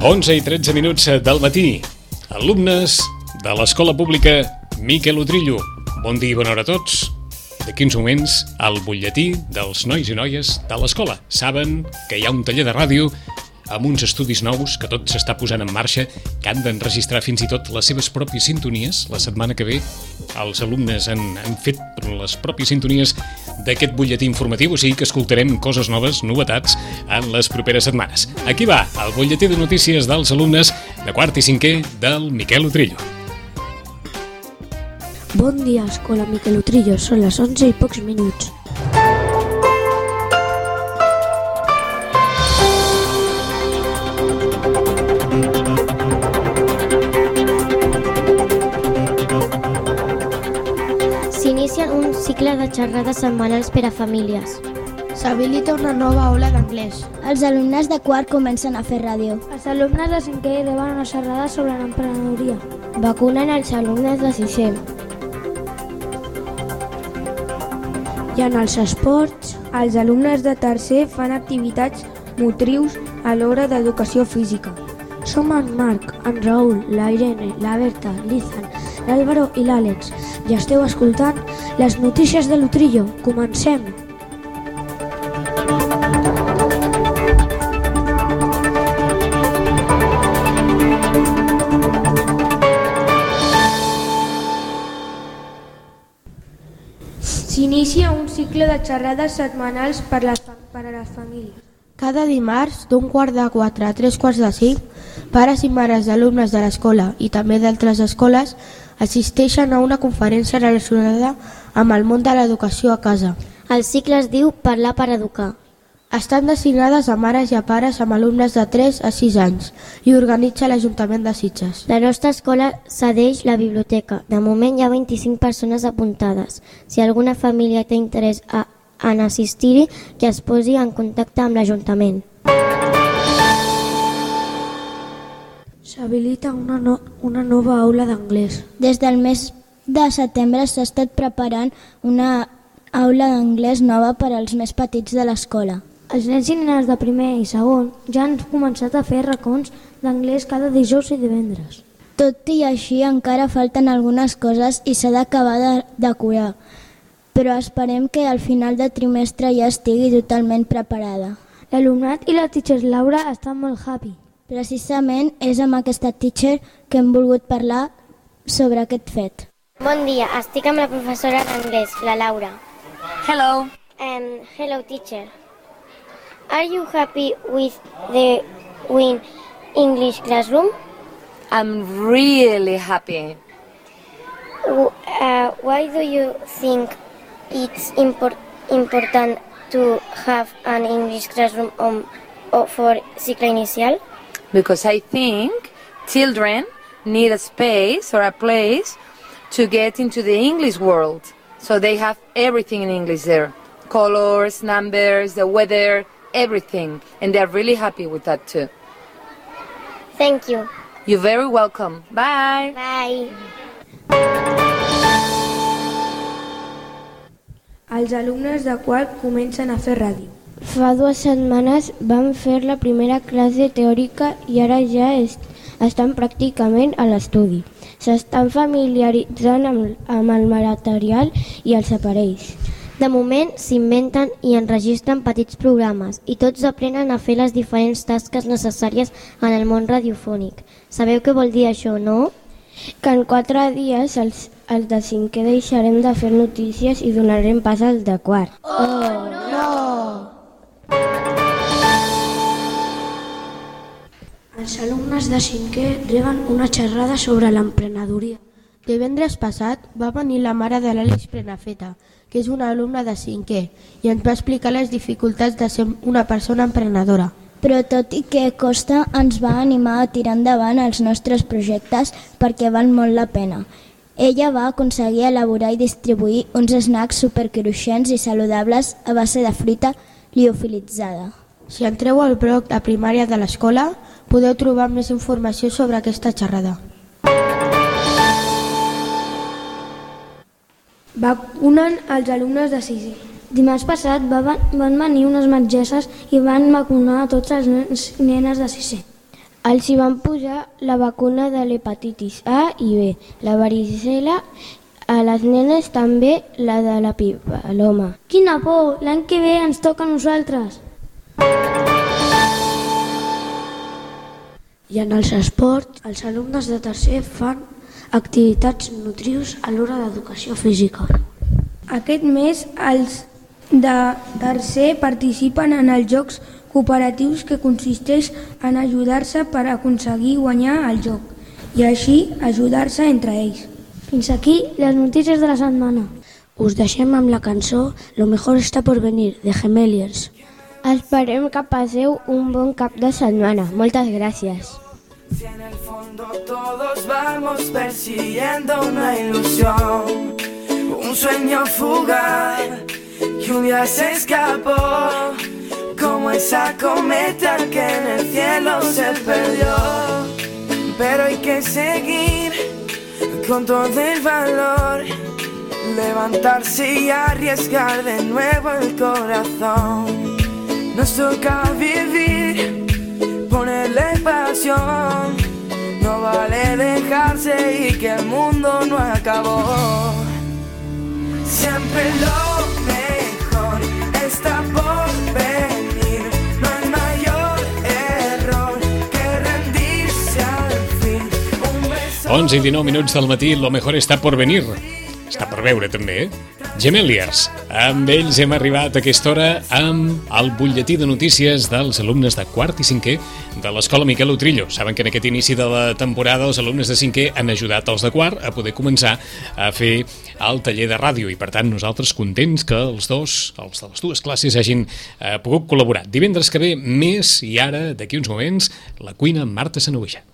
11 i 13 minuts del matí. Alumnes de l'Escola Pública Miquel Utrillo. Bon dia i bona hora a tots. D'aquí uns moments, el butlletí dels nois i noies de l'escola. Saben que hi ha un taller de ràdio amb uns estudis nous que tot s'està posant en marxa, que han d'enregistrar fins i tot les seves pròpies sintonies. La setmana que ve els alumnes han fet les pròpies sintonies d'aquest butlletí informatiu, o sigui que escoltarem coses noves, novetats, en les properes setmanes. Aquí va, el butlletí de notícies dels alumnes de quart i cinquè del Miquel Utrillo. Bon dia, Escola Miquel Utrillo. Són les 11 i pocs minuts. S'inicia un cicle de xerrades setmanals per a famílies. S'habilita una nova aula d'anglès. Els alumnes de quart comencen a fer ràdio. Els alumnes de cinquè reben una xerrada sobre l'emprenedoria. Vacunen els alumnes de sisè. I en els esports, Els alumnes de tercer fan activitats motrius a l'hora d'educació física. som en Marc, en Raül, la Irene, la Berta, l'Izan, l'Àlvaro i l'Àlex. I esteu escoltant les notícies de l'Utrillo. Comencem! S'inicia un cicle de xerrades setmanals per a les famílies. Cada dimarts, d'un quart de 4 a 3 quarts de 5, pares i mares d'alumnes de l'escola i també d'altres escoles assisteixen a una conferència relacionada amb el món de l'educació a casa. El cicle es diu Parlar per Educar. Estan destinades a mares i a pares amb alumnes de 3 a 6 anys i organitza l'Ajuntament de Sitges. La nostra escola cedeix la biblioteca. De moment hi ha 25 persones apuntades. Si alguna família té interès en assistir-hi, que es posi en contacte amb l'Ajuntament. S'habilita una nova aula d'anglès. Des del mes de setembre s'ha estat preparant una aula d'anglès nova per als més petits de l'escola. Els nens i nenes de primer i segon ja han començat a fer racons d'anglès cada dijous i divendres. Tot i així encara falten algunes coses i s'ha d'acabar de decorar, però esperem que al final de trimestre ja estigui totalment preparada. L'alumnat i la teacher Laura estan molt happy. Precisament és amb aquesta teacher que hem volgut parlar sobre aquest fet. Bon dia, estic amb la professora d'anglès, la Laura. Hello. Hello, teacher. Are you happy with the Win English classroom? I'm really happy. Why do you think it's important to have an English classroom for cicle inicial? Because I think children need a space or a place to get into the English world. So they have everything in English there. Colors, numbers, the weather, everything. And they're really happy with that too. Thank you. You're very welcome. Bye. Bye. Els alumnes de quart comencen a fer ràdio. Fa 2 setmanes vam fer la primera classe teòrica i ara ja estan pràcticament a l'estudi. S'estan familiaritzant amb el material i els aparells. De moment s'inventen i enregistren petits programes i tots aprenen a fer les diferents tasques necessàries en el món radiofònic. Sabeu què vol dir això, no? Que en 4 dies els de cinquè deixarem de fer notícies i donarem pas als de quart. Oh, no! Els alumnes de cinquè reben una xerrada sobre l'emprenedoria. Divendres passat va venir la mare de l'Àlex Prenafeta, que és una alumna de cinquè, i ens va explicar les dificultats de ser una persona emprenedora. Però tot i que costa, ens va animar a tirar endavant els nostres projectes perquè val molt la pena. Ella va aconseguir elaborar i distribuir uns snacks supercruixents i saludables a base de fruita liofilitzada. Si entreu al blog de primària de l'escola, podeu trobar més informació sobre aquesta xerrada. Vacunen els alumnes de sisè. Dimarts passat van venir unes metgesses i van vacunar a tots els nens i nenes de sisè. Els hi van posar la vacuna de l'hepatitis A i B, la varicel·la, a les nenes també la de la papiloma. Quina por! L'any que ve ens toca a nosaltres. I en els esports, els alumnes de tercer fan activitats nutrius a l'hora d'educació física. Aquest mes els de tercer participen en els jocs cooperatius que consisteix en ajudar-se per aconseguir guanyar el joc i així ajudar-se entre ells. Fins aquí les notícies de la setmana. Us deixem amb la cançó Lo mejor está por venir, de Gemeliers. Esperem que passeu un bon cap de setmana. Moltes gràcies. Si en el fondo todos vamos persiguiendo una ilusión, un sueño fugaz que un día se escapó, como esa cometa que en el cielo se perdió. Pero hay que seguir con todo el valor, levantarse y arriesgar de nuevo el corazón. Nos toca vivir, ponerle pasión, no vale dejarse y que el mundo no acabó. Siempre lo mejor está por venir, no hay mayor error que rendirse al fin. 11 i 19 minuts del matí, lo mejor està por venir. Està per veure també, Gemeliers. Amb ells hem arribat a aquesta hora amb el butlletí de notícies dels alumnes de quart i cinquè de l'Escola Miquel Utrillo. Saben que en aquest inici de la temporada els alumnes de cinquè han ajudat els de quart a poder començar a fer el taller de ràdio i per tant nosaltres contents que els de les dues classes hagin pogut col·laborar. Divendres que ve més i ara, d'aquí uns moments, la cuina amb Marta Sanovella.